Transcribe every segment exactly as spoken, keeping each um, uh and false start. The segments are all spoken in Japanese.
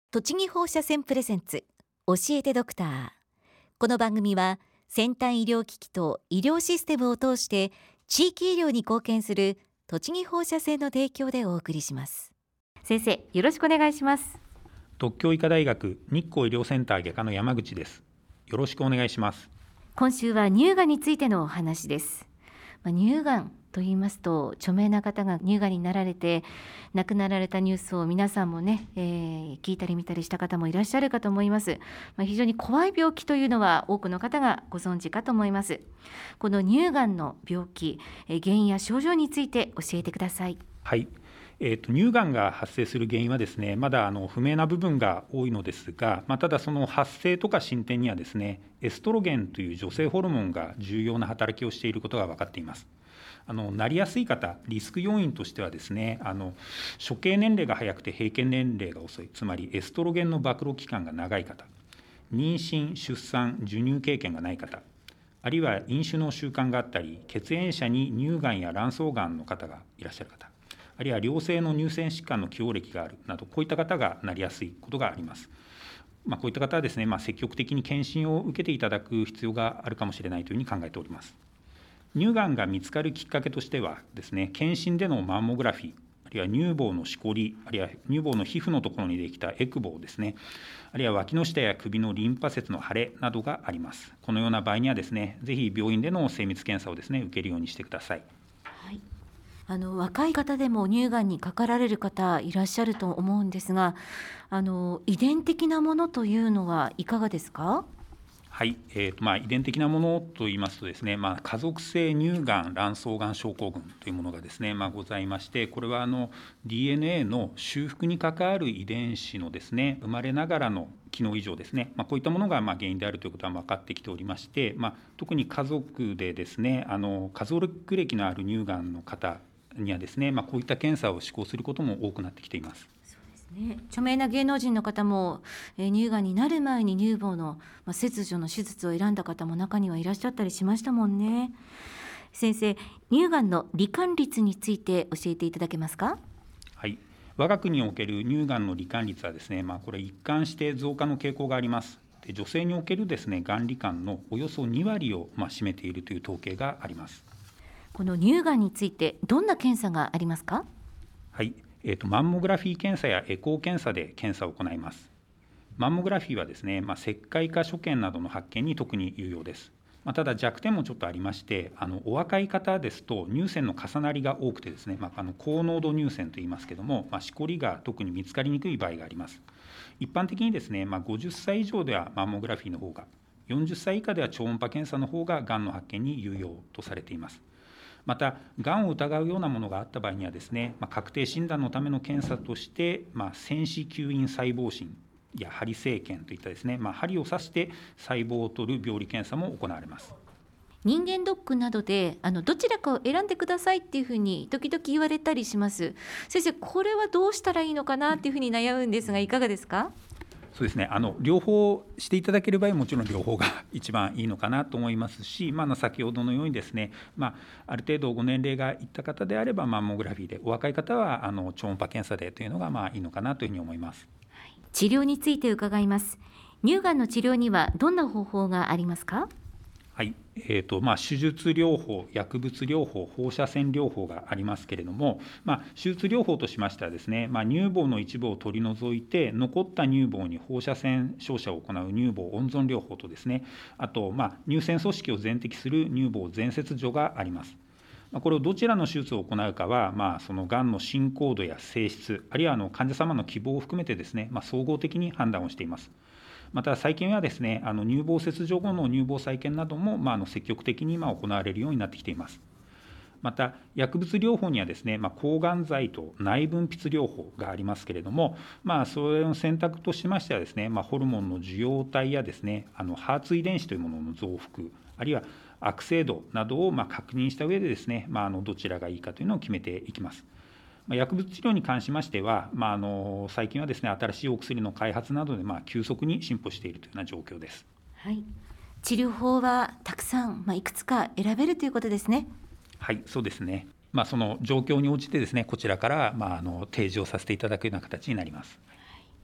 栃木放射線プレゼンツ教えてドクター。この番組は先端医療機器と医療システムを通して地域医療に貢献する栃木放射線の提供でお送りします。先生、よろしくお願いします。 獨協医科大学日光医療センター外科の山口です。よろしくお願いします。 今週は乳がんについてのお話です。まあ、乳がんと言いますと、著名な方が乳がんになられて亡くなられたニュースを皆さんもね、えー、聞いたり見たりした方もいらっしゃるかと思います。まあ、非常に怖い病気というのは多くの方がご存知かと思います。この乳がんの病気、えー、原因や症状について教えてください。 はい、えーと、乳がんが発生する原因はですね、まだあの不明な部分が多いのですが、まあ、ただその発生とか進展にはですね、エストロゲンという女性ホルモンが重要な働きをしていることが分かっています。あのなりやすい方、リスク要因としてはですね、あの初経年齢が早くて閉経年齢が遅い、つまりエストロゲンの暴露期間が長い方、妊娠・出産・授乳経験がない方、あるいは飲酒の習慣があったり、血縁者に乳がんや卵巣がんの方がいらっしゃる方、あるいは良性の乳腺疾患の既往歴があるなど、こういった方がなりやすいことがあります。まあ、こういった方はですね、まあ、積極的に検診を受けていただく必要があるかもしれないというふうに考えております。乳がんが見つかるきっかけとしてはですね、検診でのマンモグラフィー、あるいは乳房のしこり、あるいは乳房の皮膚のところにできたエクボですね、あるいは脇の下や首のリンパ節の腫れなどがあります。このような場合にはですね、ぜひ病院での精密検査をですね、受けるようにしてください。 はい、あの若い方でも乳がんにかかられる方いらっしゃると思うんですが、あの遺伝的なものというのはいかがですか？ はい、えーとまあ、遺伝的なものといいますとですね、まあ、家族性乳がん卵巣がん症候群というものがですね、まあ、ございまして、これはあの ディーエヌエー の修復に関わる遺伝子のですね、生まれながらの機能異常ですね、まあ、こういったものがまあ原因であるということは分かってきておりまして、まあ、特に家族でですね、あの家族歴のある乳がんの方にはですね、まあ、こういった検査を施行することも多くなってきています。 ね、著名な芸能人の方も、えー、乳がんになる前に乳房の、まあ、切除の手術を選んだ方も中にはいらっしゃったりしましたもんね。先生、乳がんの罹患率について教えていただけますか？ はい、我が国における乳がんの罹患率はですね、まあ、これ一貫して増加の傾向があります。で、女性におけるですね、がん罹患のおよそにわりをまあ占めているという統計があります。 この乳がんについてどんな検査がありますか？ はい、えーと、マンモグラフィー検査やエコー検査で検査を行います。マンモグラフィーはですね、まあ、石灰化所見などの発見に特に有用です。まあ、ただ弱点もちょっとありまして、あのお若い方ですと乳腺の重なりが多くてですね、まあ、あの高濃度乳腺といいますけども、まあ、しこりが特に見つかりにくい場合があります。一般的にですね、まあ、ごじゅっさい以上ではマンモグラフィーの方が、よんじゅっさい以下では超音波検査の方ががんの発見に有用とされています。また、がんを疑うようなものがあった場合にはですね、まあ、確定診断のための検査として、まあ、線子吸引細胞診や針生検といったですね、まあ、針を刺して細胞を取る病理検査も行われます。 人間ドックなどであのどちらかを選んでくださいっていうふうに時々言われたりします。先生、これはどうしたらいいのかなっていうふうに悩むんですが、いかがですか？ そうですね、あの両方していただける場合はもちろん両方が一番いいのかなと思いますし、まあ、先ほどのようにですね、まあ、ある程度ご年齢がいった方であればマンモグラフィーで、お若い方はあの超音波検査でというのがまあいいのかなというふうに思います。 はい、治療について伺います。乳がんの治療にはどんな方法がありますか？ はい、えーとまあ、手術療法、薬物療法、放射線療法がありますけれども、まあ、手術療法としましてはですね、まあ、乳房の一部を取り除いて残った乳房に放射線照射を行う乳房温存療法とですね、あと、まあ、乳腺組織を全摘する乳房全切除があります。これをどちらの手術を行うかは、まあ、そのがんの進行度や性質、あるいはあの患者様の希望を含めてですね、まあ、総合的に判断をしています。また最近はですね、あの乳房切除後の乳房再建なども、まあ、あの積極的に今行われるようになってきています。また薬物療法にはですね、まあ、抗がん剤と内分泌療法がありますけれども、まあ、それの選択としましてはですね、まあ、ホルモンの受容体やですね、あのハーツ遺伝子というものの増幅、あるいは悪性度などをまあ確認した上でですね、まあ、あのどちらがいいかというのを決めていきます。薬物治療に関しましては、まあ、あの最近はですね、新しいお薬の開発などでまあ急速に進歩しているというような状況です。 はい、治療法はたくさん、まあ、いくつか選べるということですね。 はい、そうですね。まあ、その状況に応じてですね、こちらからまああの提示をさせていただくような形になります。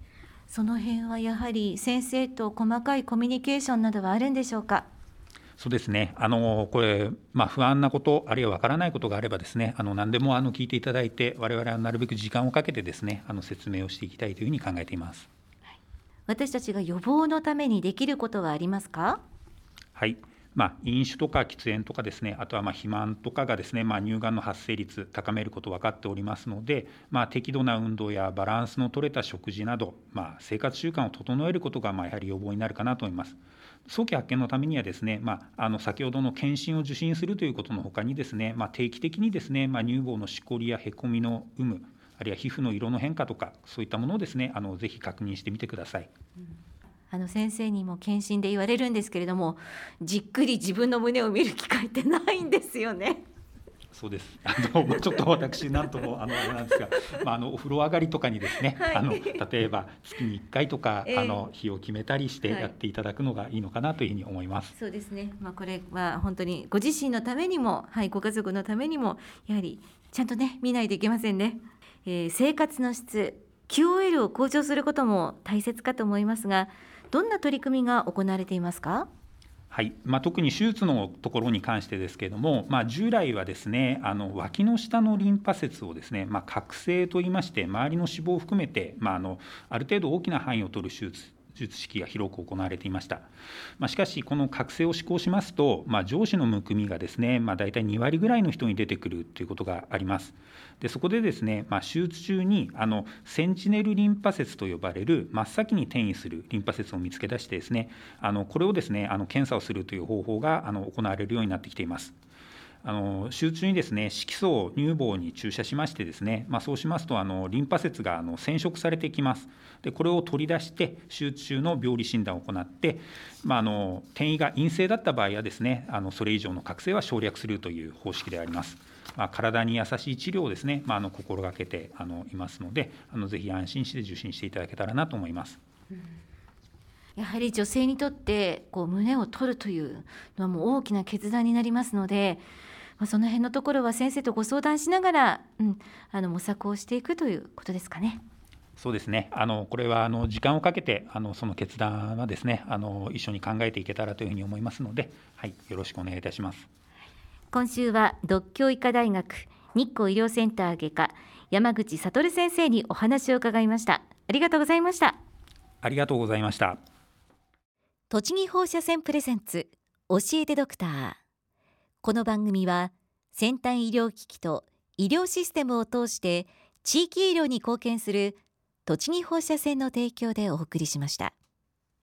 その辺はやはり先生と細かいコミュニケーションなどはあるんでしょうか？ そうですね、あのこれ、まあ、不安なこと、あるいはわからないことがあればですね、あの何でもあの聞いていただいて、我々はなるべく時間をかけてですね、あの説明をしていきたいというふうに考えています。 私たちが予防のためにできることはありますか？ はい、まあ、飲酒とか喫煙とかですね、あとはまあ肥満とかがですね、まあ、乳がんの発生率高めること分かっておりますので、まあ、適度な運動やバランスの取れた食事など、まあ、生活習慣を整えることがまあやはり予防になるかなと思います。早期発見のためにはですね、まあ、あの先ほどの検診を受診するということのほかにですね、まあ、定期的にですね、まあ、乳房のしこりやへこみの有無、あるいは皮膚の色の変化とか、そういったものをですね、あのぜひ確認してみてください。 うんあの先生にも検診で言われるんですけれども、じっくり自分の胸を見る機会ってないんですよね。 そうです。あのちょっと私なんともあのあれなんですが、まあ、あのお風呂上がりとかにですね、 はい、 あの例えば月にいっかいとか、 えー、 あの日を決めたりしてやっていただくのがいいのかなというふうに思います。 はい、そうですね。まあ、これは本当にご自身のためにも、はい、ご家族のためにもやはりちゃんとね見ないといけませんね。えー、生活の質 キューオーエル を向上することも大切かと思いますが、どんな取り組みが行われていますか？ はい、まあ、特に手術のところに関してですけれども、まあ、従来はですね、あの脇の下のリンパ節をですね、まあ、郭清といいまして、周りの脂肪を含めて、まあ、あのある程度大きな範囲を取る手術術式が広く行われていました。まあ、しかしこの郭清を施行しますと、まあ、上肢のむくみがですね、まあ、大体に割ぐらいの人に出てくるということがあります。でそこでですね、まあ、手術中にあのセンチネルリンパ節と呼ばれる真っ先に転移するリンパ節を見つけ出してですね、あのこれをですねあの検査をするという方法があの行われるようになってきています。あの手術中にですね色素を乳房に注射しましてですね、まあ、そうしますとあのリンパ節があの染色されてきます。でこれを取り出して手術中の病理診断を行って、まあ、あの転移が陰性だった場合はですねあのそれ以上の郭清は省略するという方式であります。まあ、体に優しい治療をですね、まあ、あの心がけてあのいますので、あのぜひ安心して受診していただけたらなと思います。うん、 やはり女性にとってこう胸を取るというのはもう大きな決断になりますので、まあ、その辺のところは先生とご相談しながら、うん、あの模索をしていくということですかね。 そうですね、あのこれはあの時間をかけてあのその決断はですねあの一緒に考えていけたらというふうに思いますので、はい、よろしくお願いいたします。 今週は獨協医科大学日光医療センター外科山口悟先生にお話を伺いました。ありがとうございました。 ありがとうございました。 栃木放射線プレゼンツ教えてドクター。この番組は先端医療機器と医療システムを通して地域医療に貢献する栃木放射線の提供でお送りしました。